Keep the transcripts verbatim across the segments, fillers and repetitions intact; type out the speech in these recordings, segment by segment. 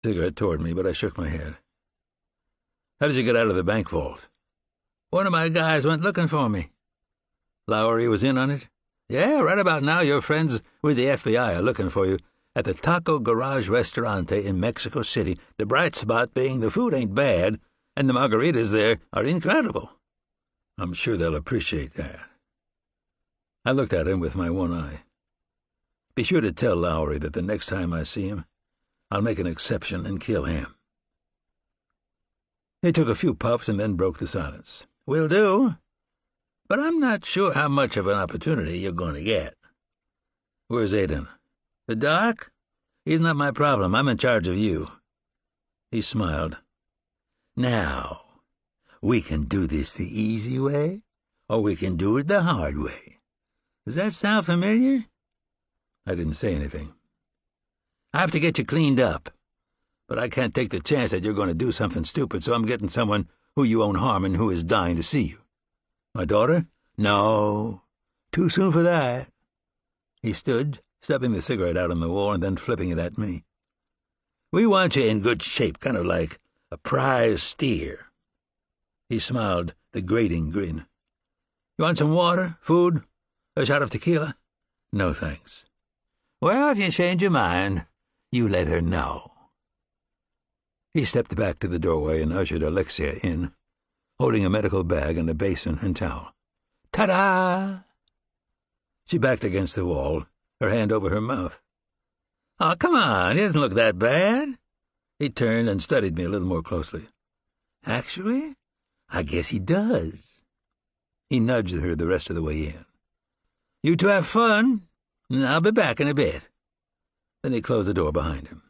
Cigarette toward me, but I shook my head. How did you get out of the bank vault? One of my guys went looking for me. Lowry was in on it? Yeah, right about now your friends with the F B I are looking for you at the Taco Garage Restaurante in Mexico City, the bright spot being the food ain't bad, and the margaritas there are incredible. I'm sure they'll appreciate that. I looked at him with my one eye. Be sure to tell Lowry that the next time I see him, I'll make an exception and kill him. He took a few puffs and then broke the silence. Will do, but I'm not sure how much of an opportunity you're going to get. Where's Aiden? The doc? He's not my problem. I'm in charge of you. He smiled. Now, we can do this the easy way, or we can do it the hard way. Does that sound familiar? I didn't say anything. I have to get you cleaned up, but I can't take the chance that you're going to do something stupid, so I'm getting someone who you won't harm and who is dying to see you. My daughter? No. Too soon for that. He stood, stubbing the cigarette out on the wall and then flipping it at me. We want you in good shape, kind of like a prize steer. He smiled, the grating grin. You want some water, food, a shot of tequila? No, thanks. Well, if you change your mind, you let her know. He stepped back to the doorway and ushered Alexia in, holding a medical bag and a basin and towel. Ta-da! She backed against the wall, her hand over her mouth. Oh, come on, he doesn't look that bad. He turned and studied me a little more closely. Actually, I guess he does. He nudged her the rest of the way in. You two have fun, and I'll be back in a bit. Then he closed the door behind him.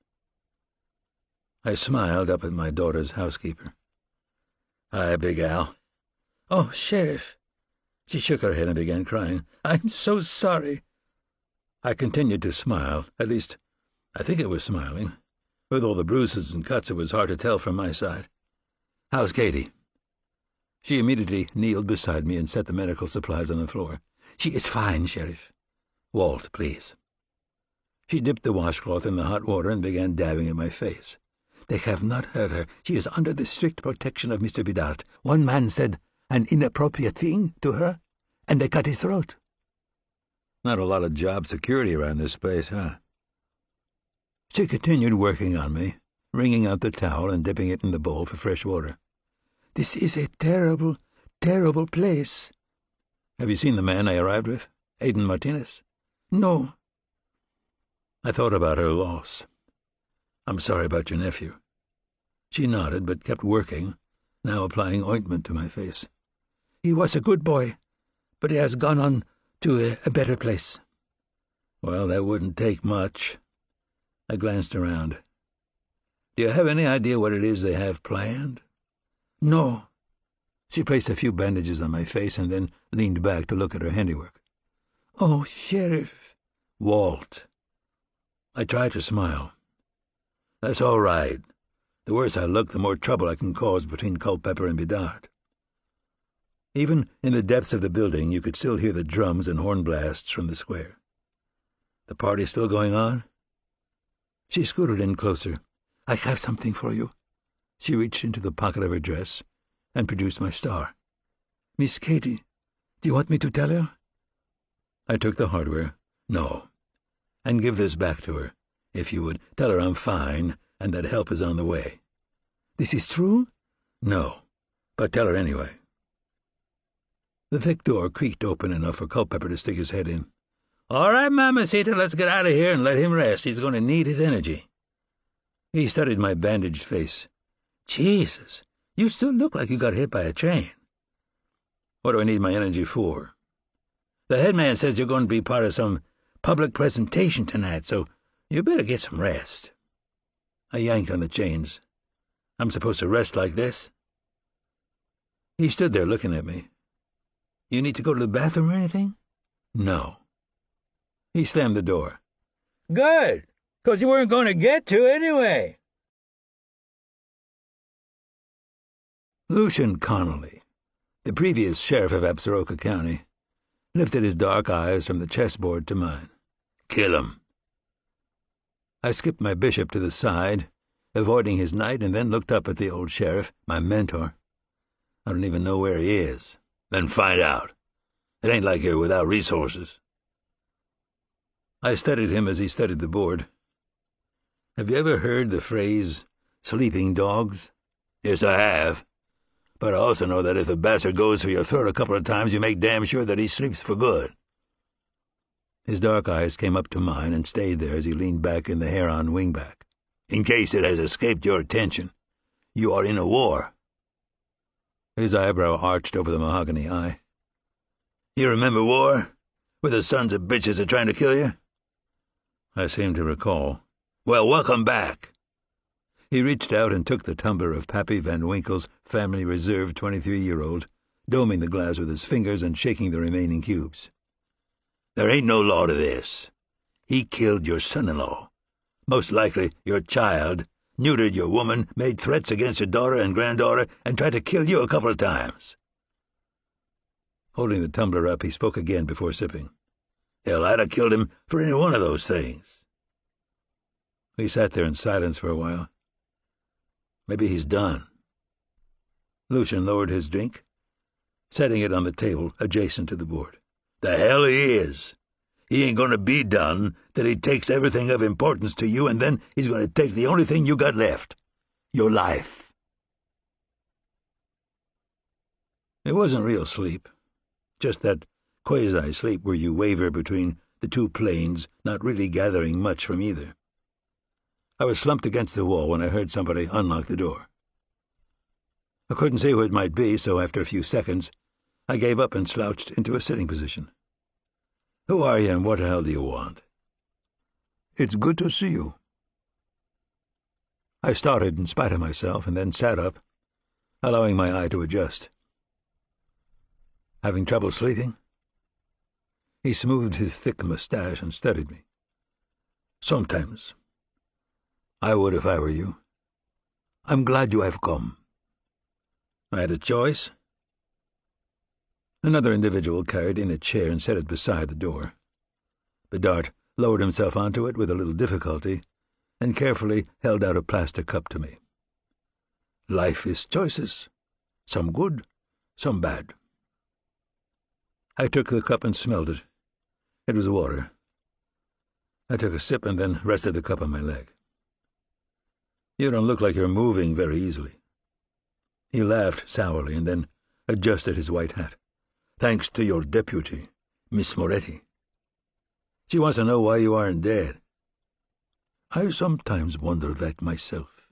I smiled up at my daughter's housekeeper. Hi, Big Al. Oh, Sheriff. She shook her head and began crying. I'm so sorry. I continued to smile. At least, I think it was smiling. With all the bruises and cuts, it was hard to tell from my side. How's Katie? She immediately kneeled beside me and set the medical supplies on the floor. She is fine, Sheriff. Walt, please. She dipped the washcloth in the hot water and began dabbing at my face. They have not hurt her. She is under the strict protection of Mister Vidart. One man said an inappropriate thing to her, and they cut his throat. Not a lot of job security around this place, huh? She continued working on me, wringing out the towel and dipping it in the bowl for fresh water. This is a terrible, terrible place. Have you seen the man I arrived with, Aiden Martinez? No. I thought about her loss. I'm sorry about your nephew. She nodded, but kept working, now applying ointment to my face. He was a good boy, but he has gone on to a, a better place. Well, that wouldn't take much. I glanced around. Do you have any idea what it is they have planned? No. She placed a few bandages on my face and then leaned back to look at her handiwork. Oh, Sheriff. Walt. I tried to smile. That's all right. The worse I look, the more trouble I can cause between Culpeper and Bedard. Even in the depths of the building, you could still hear the drums and horn blasts from the square. The party still going on? She scooted in closer. I have something for you. She reached into the pocket of her dress and produced my star. Miss Katie, do you want me to tell her? I took the hardware. No. And give this back to her, if you would. Tell her I'm fine and that help is on the way. This is true? No, but tell her anyway. The thick door creaked open enough for Culpeper to stick his head in. All right, Mamacita, let's get out of here and let him rest. He's going to need his energy. He studied my bandaged face. Jesus, you still look like you got hit by a train. What do I need my energy for? The headman says you're going to be part of some public presentation tonight, so you better get some rest. I yanked on the chains. I'm supposed to rest like this? He stood there looking at me. You need to go to the bathroom or anything? No. He slammed the door. Good, 'cause you weren't going to get to anyway. Lucian Connolly, the previous sheriff of Absaroka County, lifted his dark eyes from the chessboard to mine. Kill him. I skipped my bishop to the side avoiding his night, and then looked up at the old sheriff, my mentor. I don't even know where he is. Then find out. It ain't like you're without resources. I studied him as he studied the board. Have you ever heard the phrase, sleeping dogs? Yes, I have. But I also know that if the bastard goes for your throat a couple of times, you make damn sure that he sleeps for good. His dark eyes came up to mine and stayed there as he leaned back in the Heron wingback. In case it has escaped your attention, you are in a war. His eyebrow arched over the mahogany eye. You remember war? Where the sons of bitches are trying to kill you? I seemed to recall. Well, welcome back. He reached out and took the tumbler of Pappy Van Winkle's Family Reserve twenty-three-year-old, doming the glass with his fingers and shaking the remaining cubes. There ain't no law to this. He killed your son-in-law. Most likely your child, neutered your woman, made threats against your daughter and granddaughter, and tried to kill you a couple of times. Holding the tumbler up, he spoke again before sipping. Hell, I'd have killed him for any one of those things. We sat there in silence for a while. Maybe he's done. Lucian lowered his drink, setting it on the table adjacent to the board. The hell he is. He ain't going to be done till he takes everything of importance to you, and then he's going to take the only thing you got left, your life. It wasn't real sleep, just that quasi-sleep where you waver between the two planes, not really gathering much from either. I was slumped against the wall when I heard somebody unlock the door. I couldn't see who it might be, so after a few seconds, I gave up and slouched into a sitting position. Who are you and what the hell do you want? It's good to see you. I started in spite of myself and then sat up, allowing my eye to adjust. Having trouble sleeping? He smoothed his thick mustache and studied me. Sometimes. I would if I were you. I'm glad you have come. I had a choice. Another individual carried in a chair and set it beside the door. Bedart lowered himself onto it with a little difficulty and carefully held out a plastic cup to me. Life is choices. Some good, some bad. I took the cup and smelled it. It was water. I took a sip and then rested the cup on my leg. You don't look like you're moving very easily. He laughed sourly and then adjusted his white hat. Thanks to your deputy, Miss Moretti. She wants to know why you aren't dead. I sometimes wonder that myself.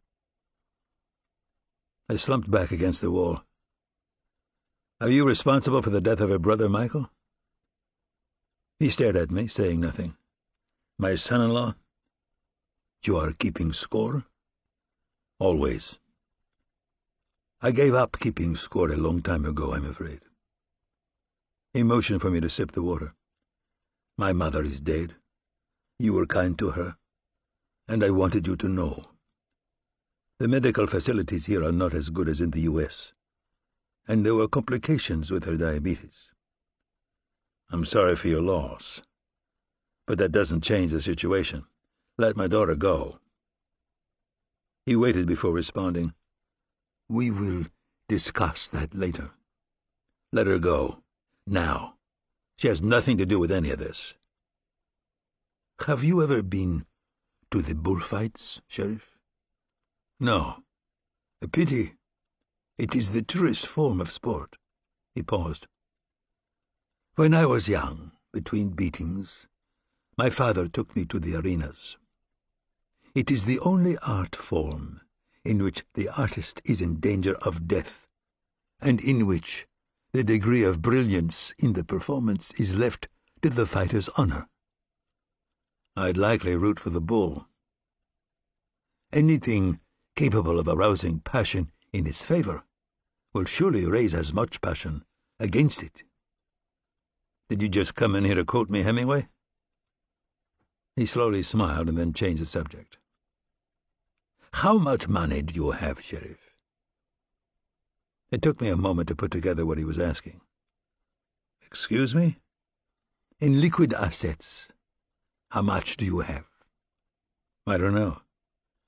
I slumped back against the wall. Are you responsible for the death of her brother, Michael? He stared at me, saying nothing. My son-in-law? You are keeping score? Always. I gave up keeping score a long time ago, I'm afraid. He motioned for me to sip the water. My mother is dead. You were kind to her, and I wanted you to know. The medical facilities here are not as good as in the U S, and there were complications with her diabetes. I'm sorry for your loss, but that doesn't change the situation. Let my daughter go. He waited before responding. We will discuss that later. Let her go. Now. She has nothing to do with any of this. Have you ever been to the bullfights, Sheriff? No. A pity. It is the truest form of sport. He paused. When I was young, between beatings, my father took me to the arenas. It is the only art form in which the artist is in danger of death, and in which the degree of brilliance in the performance is left to the fighter's honor. I'd likely root for the bull. Anything capable of arousing passion in its favor will surely raise as much passion against it. Did you just come in here to quote me, Hemingway? He slowly smiled and then changed the subject. How much money do you have, Sheriff? It took me a moment to put together what he was asking. Excuse me? In liquid assets, how much do you have? I don't know.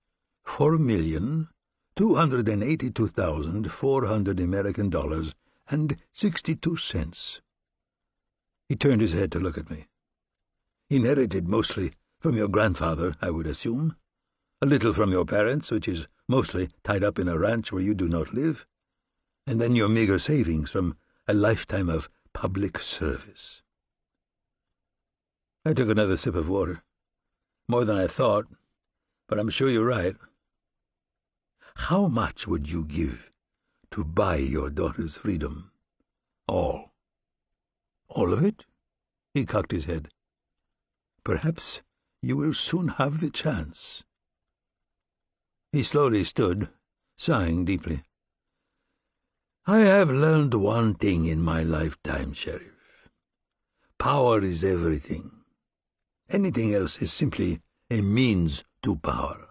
four million two hundred and eighty-two thousand four hundred American dollars and sixty-two cents. He turned his head to look at me. Inherited mostly from your grandfather, I would assume. A little from your parents, which is mostly tied up in a ranch where you do not live. And then your meager savings from a lifetime of public service. I took another sip of water. More than I thought, but I'm sure you're right. How much would you give to buy your daughter's freedom? All. All of it? He cocked his head. Perhaps you will soon have the chance. He slowly stood, sighing deeply. I have learned one thing in my lifetime, Sheriff. Power is everything. Anything else is simply a means to power.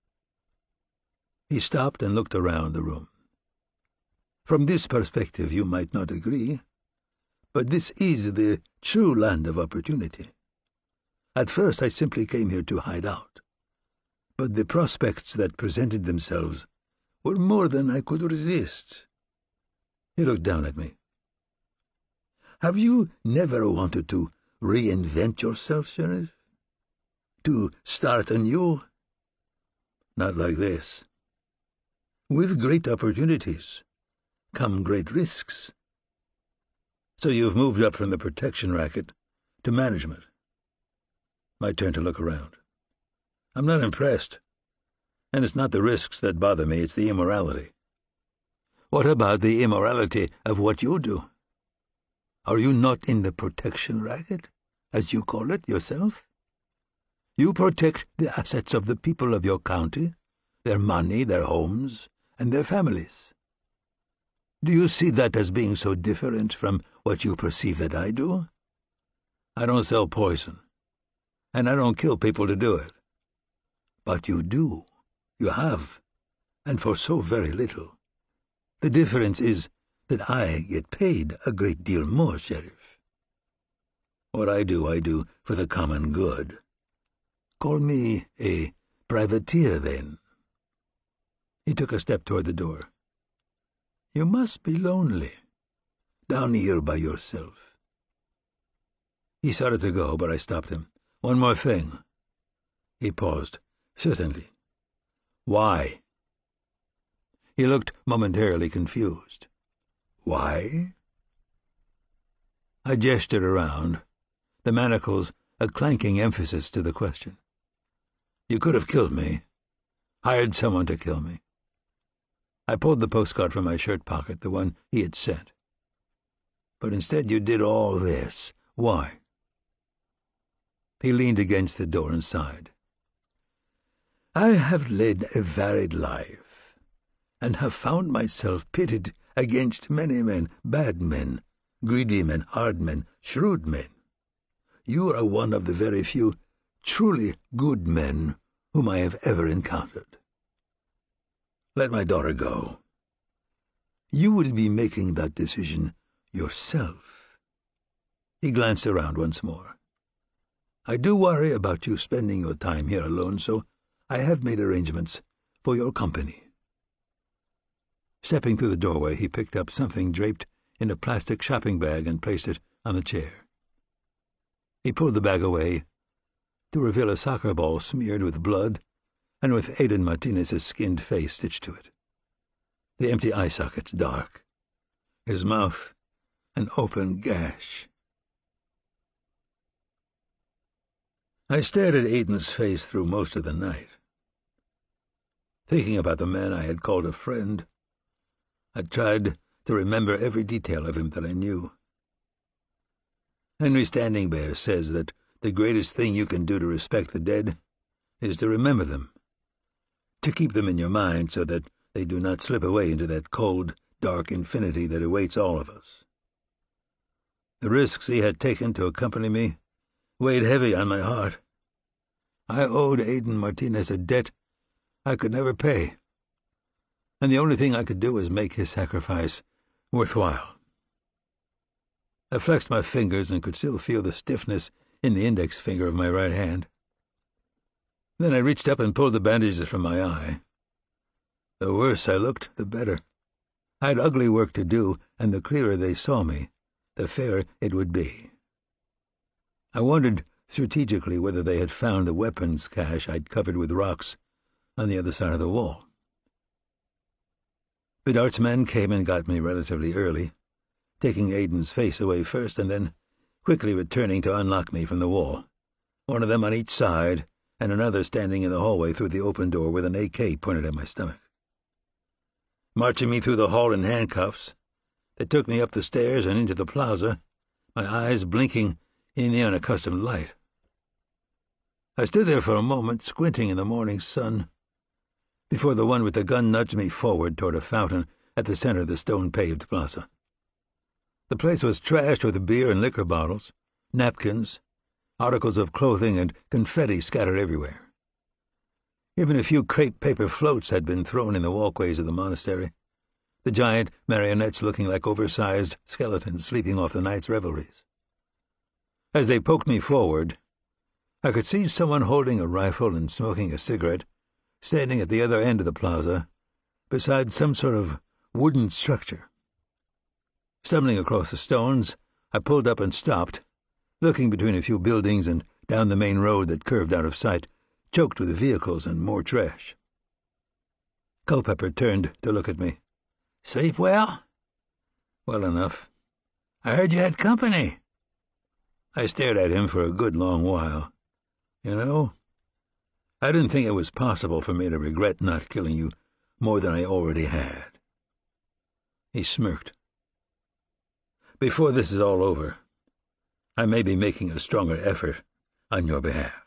He stopped and looked around the room. From this perspective you might not agree, but this is the true land of opportunity. At first I simply came here to hide out, but the prospects that presented themselves were more than I could resist. He looked down at me. Have you never wanted to reinvent yourself, Sheriff? To start anew? Not like this. With great opportunities come great risks. So you've moved up from the protection racket to management. My turn to look around. I'm not impressed. And it's not the risks that bother me, it's the immorality. What about the immorality of what you do? Are you not in the protection racket, as you call it yourself? You protect the assets of the people of your county, their money, their homes, and their families. Do you see that as being so different from what you perceive that I do? I don't sell poison, and I don't kill people to do it. But you do. You have, and for so very little. The difference is that I get paid a great deal more, Sheriff. What I do, I do for the common good. Call me a privateer, then. He took a step toward the door. You must be lonely, down here by yourself. He started to go, but I stopped him. One more thing. He paused. Certainly. Why? He looked momentarily confused. Why? I gestured around, the manacles a clanking emphasis to the question. You could have killed me, hired someone to kill me. I pulled the postcard from my shirt pocket, the one he had sent. But instead you did all this. Why? He leaned against the door and sighed. I have led a varied life, and have found myself pitted against many men, bad men, greedy men, hard men, shrewd men. You are one of the very few truly good men whom I have ever encountered. Let my daughter go. You will be making that decision yourself. He glanced around once more. I do worry about you spending your time here alone, so I have made arrangements for your company. Stepping through the doorway, he picked up something draped in a plastic shopping bag and placed it on the chair. He pulled the bag away to reveal a soccer ball smeared with blood and with Aiden Martinez's skinned face stitched to it. The empty eye sockets dark. His mouth an open gash. I stared at Aiden's face through most of the night. Thinking about the man I had called a friend, I tried to remember every detail of him that I knew. Henry Standing Bear says that the greatest thing you can do to respect the dead is to remember them, to keep them in your mind so that they do not slip away into that cold, dark infinity that awaits all of us. The risks he had taken to accompany me weighed heavy on my heart. I owed Aiden Martinez a debt I could never pay, and the only thing I could do was make his sacrifice worthwhile. I flexed my fingers and could still feel the stiffness in the index finger of my right hand. Then I reached up and pulled the bandages from my eye. The worse I looked, the better. I had ugly work to do, and the clearer they saw me, the fairer it would be. I wondered strategically whether they had found the weapons cache I'd covered with rocks on the other side of the wall. Bidart's men came and got me relatively early, taking Aiden's face away first and then quickly returning to unlock me from the wall, one of them on each side and another standing in the hallway through the open door with an A K pointed at my stomach. Marching me through the hall in handcuffs, they took me up the stairs and into the plaza, my eyes blinking in the unaccustomed light. I stood there for a moment, squinting in the morning sun, before the one with the gun nudged me forward toward a fountain at the center of the stone-paved plaza. The place was trashed with beer and liquor bottles, napkins, articles of clothing, and confetti scattered everywhere. Even a few crepe paper floats had been thrown in the walkways of the monastery, the giant marionettes looking like oversized skeletons sleeping off the night's revelries. As they poked me forward, I could see someone holding a rifle and smoking a cigarette, standing at the other end of the plaza, beside some sort of wooden structure. Stumbling across the stones, I pulled up and stopped, looking between a few buildings and down the main road that curved out of sight, choked with vehicles and more trash. Culpepper turned to look at me. "Sleep well?" "Well enough." "I heard you had company." I stared at him for a good long while. You know, I didn't think it was possible for me to regret not killing you more than I already had. He smirked. "Before this is all over, I may be making a stronger effort on your behalf."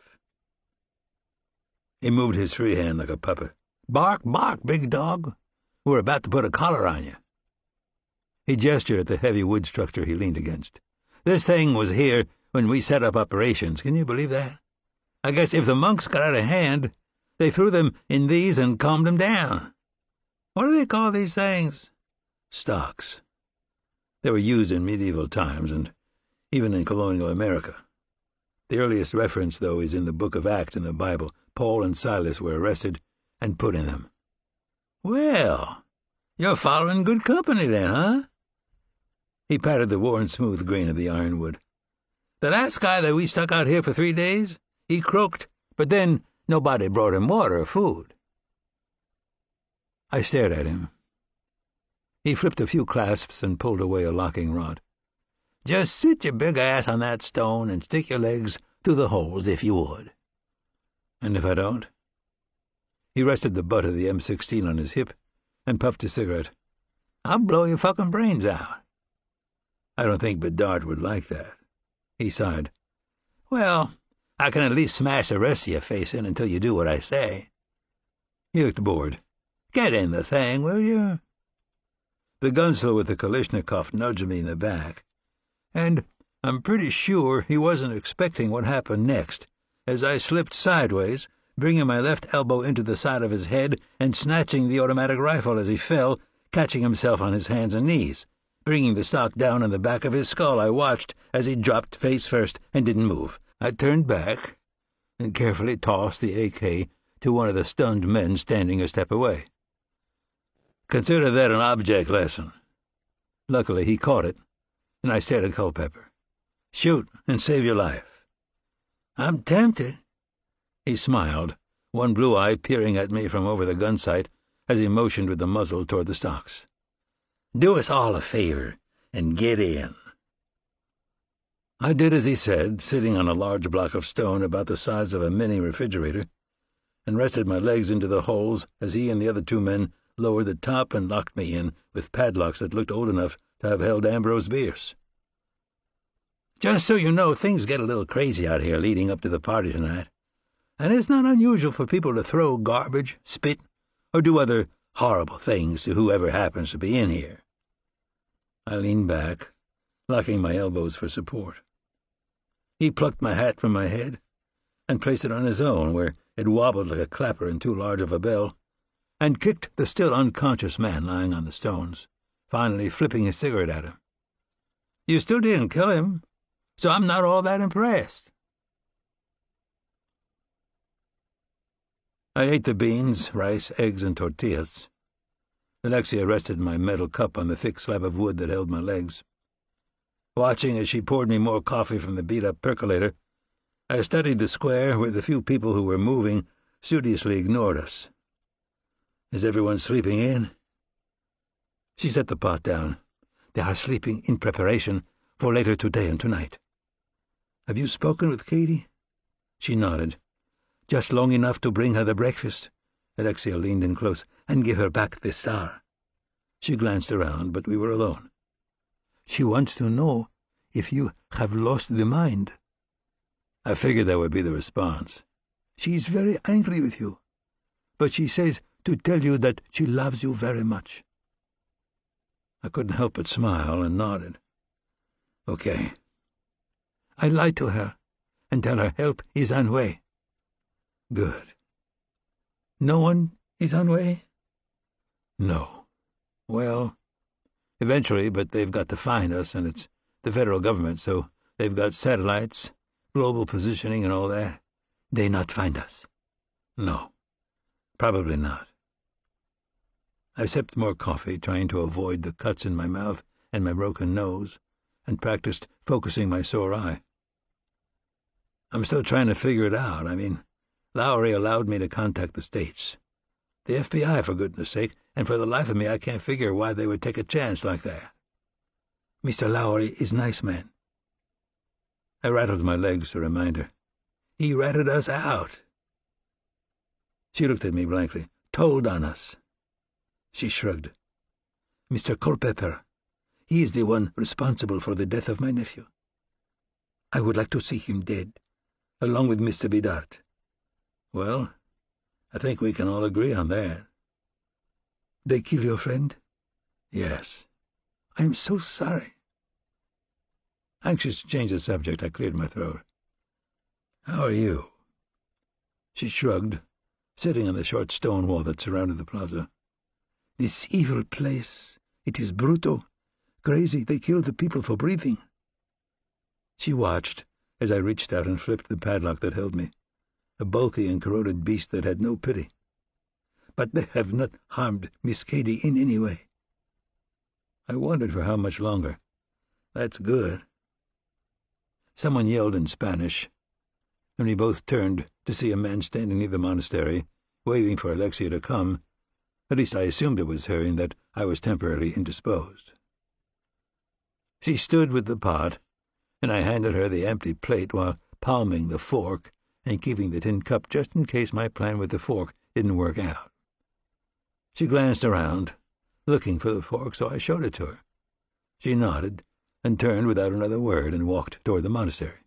He moved his free hand like a puppet. "Bark, bark, big dog. We're about to put a collar on you." He gestured at the heavy wood structure he leaned against. "This thing was here when we set up operations. Can you believe that? I guess if the monks got out of hand, they threw them in these and calmed them down. What do they call these things?" "Stocks. They were used in medieval times and even in colonial America. The earliest reference, though, is in the book of Acts in the Bible. Paul and Silas were arrested and put in them." "Well, you're following good company then, huh?" He patted the worn smooth grain of the ironwood. "The last guy that we stuck out here for three days, he croaked, but then nobody brought him water or food." I stared at him. He flipped a few clasps and pulled away a locking rod. "Just sit your big ass on that stone and stick your legs through the holes if you would." "And if I don't?" He rested the butt of the M sixteen on his hip and puffed a cigarette. "I'll blow your fucking brains out." "I don't think Bidart would like that." He sighed. "Well, I can at least smash the rest of your face in until you do what I say." He looked bored. "Get in the thing, will you?" The gunsler with the Kalashnikov nudged me in the back, and I'm pretty sure he wasn't expecting what happened next, as I slipped sideways, bringing my left elbow into the side of his head and snatching the automatic rifle as he fell, catching himself on his hands and knees. Bringing the stock down on the back of his skull, I watched as he dropped face first and didn't move. I turned back and carefully tossed the A K to one of the stunned men standing a step away. "Consider that an object lesson." Luckily, he caught it, and I stared at Culpepper. "Shoot and save your life." "I'm tempted." He smiled, one blue eye peering at me from over the gun sight as he motioned with the muzzle toward the stocks. "Do us all a favor and get in." I did as he said, sitting on a large block of stone about the size of a mini refrigerator, and rested my legs into the holes as he and the other two men lowered the top and locked me in with padlocks that looked old enough to have held Ambrose Bierce. "Just so you know, things get a little crazy out here leading up to the party tonight, and it's not unusual for people to throw garbage, spit, or do other horrible things to whoever happens to be in here." I leaned back, locking my elbows for support. He plucked my hat from my head and placed it on his own, where it wobbled like a clapper in too large of a bell, and kicked the still unconscious man lying on the stones, finally flipping his cigarette at him. "You still didn't kill him, so I'm not all that impressed." I ate the beans, rice, eggs, and tortillas, Alexia rested my metal cup on the thick slab of wood that held my legs. Watching as she poured me more coffee from the beat-up percolator, I studied the square where the few people who were moving studiously ignored us. Is everyone sleeping in? She set the pot down. They are sleeping in preparation for later today and tonight. Have you spoken with Katie? She nodded. Just long enough to bring her the breakfast. Alexia leaned in close. And give her back the star. She glanced around, but we were alone. She wants to know if you have lost the mind. I figured that would be the response. She is very angry with you, but she says to tell you that she loves you very much. I couldn't help but smile and nodded. Okay. I lied to her and tell her help is on way. Good. No one is on way? No. Well, eventually, but they've got to find us, and it's the federal government, so they've got satellites, global positioning, and all that. They not find us? No. Probably not. I sipped more coffee, trying to avoid the cuts in my mouth and my broken nose, and practiced focusing my sore eye. I'm still trying to figure it out. I mean, Lowry allowed me to contact the States. The F B I, for goodness sake, and for the life of me I can't figure why they would take a chance like that. Mister Lowry is nice man. I rattled my legs to remind her. He ratted us out. She looked at me blankly. Told on us. She shrugged. Mister Culpepper. He is the one responsible for the death of my nephew. I would like to see him dead, along with Mister Bidart. Well, I think we can all agree on that. They kill your friend? Yes. I am so sorry. Anxious to change the subject, I cleared my throat. How are you? She shrugged, sitting on the short stone wall that surrounded the plaza. This evil place, it is brutal, crazy. They kill the people for breathing. She watched as I reached out and flipped the padlock that held me. A bulky and corroded beast that had no pity. But they have not harmed Miss Katie in any way. I wondered for how much longer. That's good. Someone yelled in Spanish, and we both turned to see a man standing near the monastery, waving for Alexia to come. At least I assumed it was her, in that I was temporarily indisposed. She stood with the pot, and I handed her the empty plate while palming the fork and keeping the tin cup just in case my plan with the fork didn't work out. She glanced around, looking for the fork, so I showed it to her. She nodded and turned without another word and walked toward the monastery.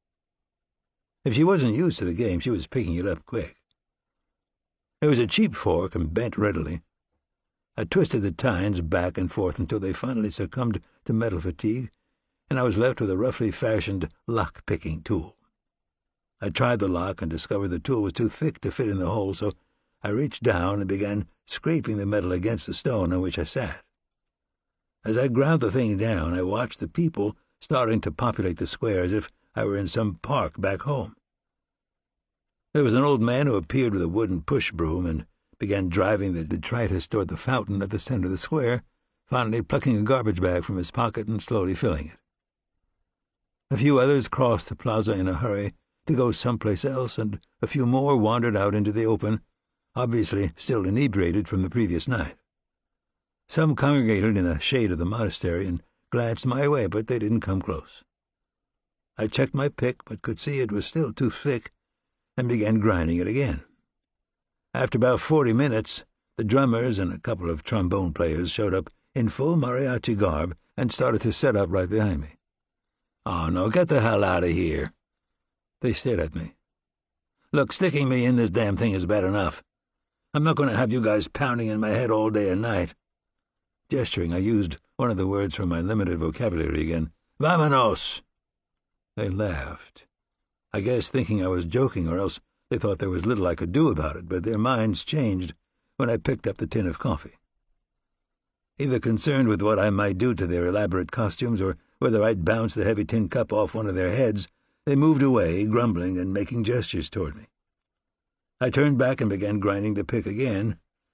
If she wasn't used to the game, she was picking it up quick. It was a cheap fork and bent readily. I twisted the tines back and forth until they finally succumbed to metal fatigue, and I was left with a roughly fashioned lock-picking tool. I tried the lock and discovered the tool was too thick to fit in the hole, so I reached down and began scraping the metal against the stone on which I sat. As I ground the thing down, I watched the people starting to populate the square as if I were in some park back home. There was an old man who appeared with a wooden push-broom and began driving the detritus toward the fountain at the center of the square, finally plucking a garbage bag from his pocket and slowly filling it. A few others crossed the plaza in a hurry to go someplace else, and a few more wandered out into the open, obviously still inebriated from the previous night. Some congregated in the shade of the monastery and glanced my way, but they didn't come close. I checked my pick, but could see it was still too thick, and began grinding it again. After about forty minutes, the drummers and a couple of trombone players showed up in full mariachi garb and started to set up right behind me. "Oh, no, get the hell out of here." They stared at me. "Look, sticking me in this damn thing is bad enough. I'm not going to have you guys pounding in my head all day and night." Gesturing, I used one of the words from my limited vocabulary again. "Vámonos!" They laughed. I guess thinking I was joking, or else they thought there was little I could do about it, but their minds changed when I picked up the tin of coffee. Either concerned with what I might do to their elaborate costumes, or whether I'd bounce the heavy tin cup off one of their heads, they moved away, grumbling and making gestures toward me. I turned back and began grinding the pick again,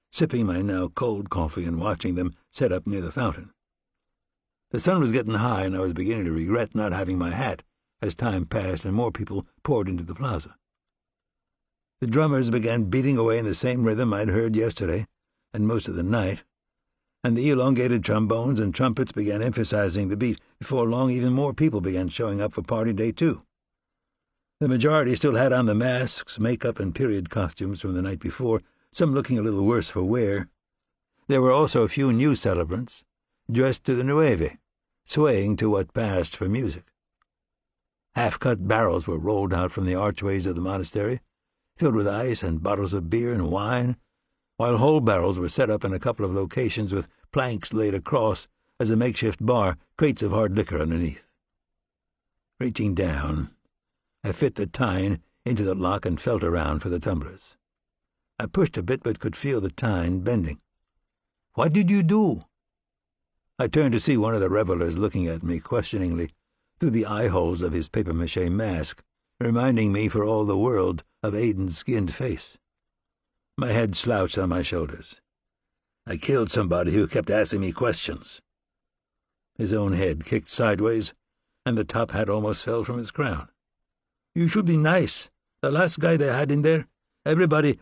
sipping my now cold coffee and watching them set up near the fountain. The sun was getting high, and I was beginning to regret not having my hat as time passed and more people poured into the plaza. The drummers began beating away in the same rhythm I'd heard yesterday and most of the night, and the elongated trombones and trumpets began emphasizing the beat. Before long, even more people began showing up for party day, too. The majority still had on the masks, makeup, and period costumes from the night before, some looking a little worse for wear. There were also a few new celebrants, dressed to the nueve, swaying to what passed for music. Half-cut barrels were rolled out from the archways of the monastery, filled with ice and bottles of beer and wine, while whole barrels were set up in a couple of locations with planks laid across as a makeshift bar, crates of hard liquor underneath. Reaching down, I fit the tine into the lock and felt around for the tumblers. I pushed a bit but could feel the tine bending. "What did you do?" I turned to see one of the revelers looking at me questioningly through the eye-holes of his papier-mâché mask, reminding me for all the world of Aiden's skinned face. My head slouched on my shoulders. "I killed somebody who kept asking me questions." His own head kicked sideways, and the top hat almost fell from his crown. "You should be nice. The last guy they had in there, everybody